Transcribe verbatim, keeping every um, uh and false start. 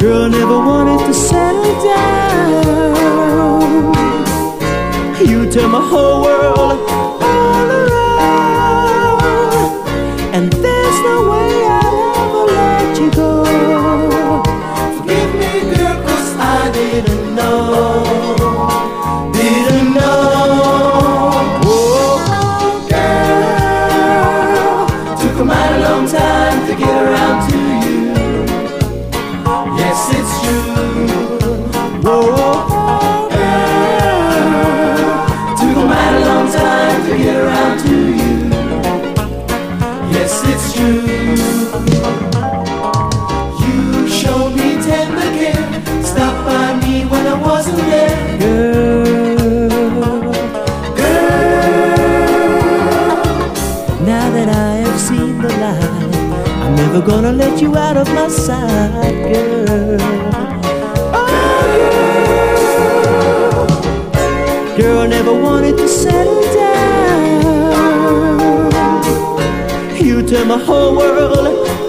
Girl, never wanted to settle down. You turn my whole world all around, and there's no way I'll ever let you go. Forgive me, girl, 'cause I didn't know, didn't know. Oh, girl, took a mighty long time to get around to you. Yes, it's true. Whoa, girl, took a mighty long time to get around to you. Yes, it's true. You showed me tender care, stopped by me when I wasn't there. Girl, girl, now that I have seen the light, I'm never gonna let you out of my sight, girl. Oh, girl, girl, never wanted to settle down. You turn my whole world